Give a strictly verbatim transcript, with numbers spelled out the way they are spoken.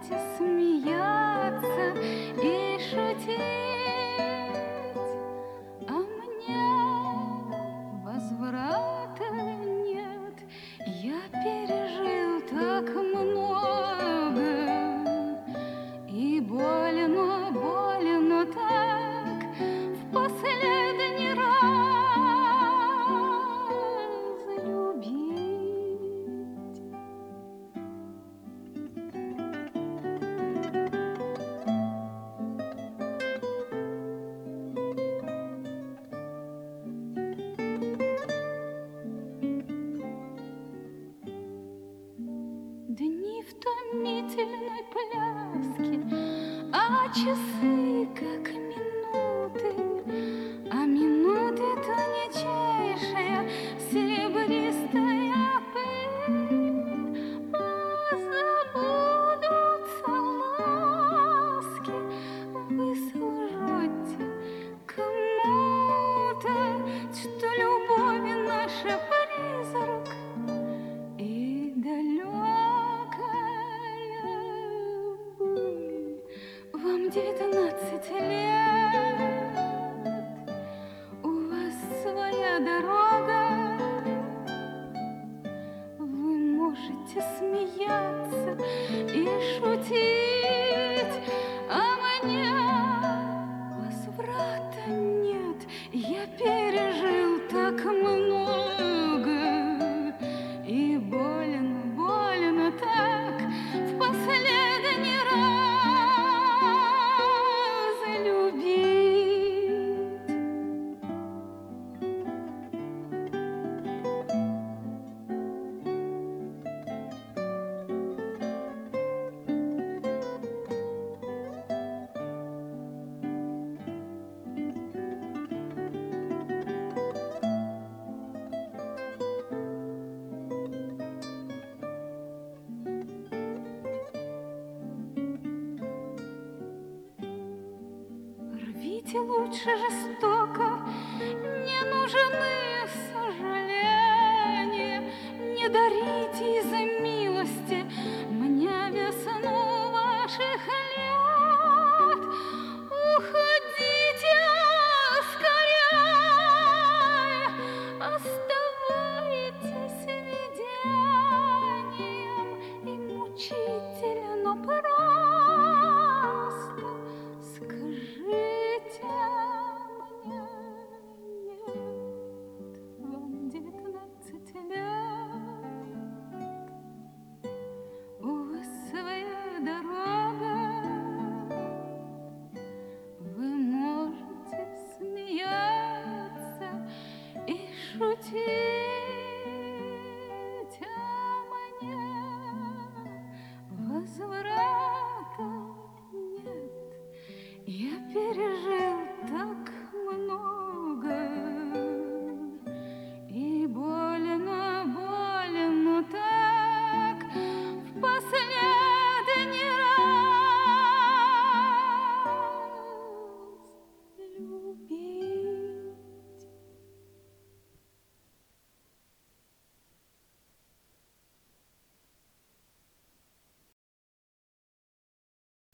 можете смеяться и шутить, а мне возврата нет. Я пережил так много, и больно, больно так в последний раз любить. Дни в томительной пляске, а часы как минуты, а минуты тончайшая серебристая пыль. Позабудутся ласки, вы слжете кому-то, что любовь наша призрак и далекая быль. Вам девятнадцать лет, у вас своя дорога, вы можете смеяться и шутить, а мне возврата нет. Я пережил так много, и больно, больно так в последний раз любить. Рвите лучше жестоко, не нужны сожаления, не дарите из милости мне весну ваших лет. Уходите скорее, оставайтесь видением и мучительно прав.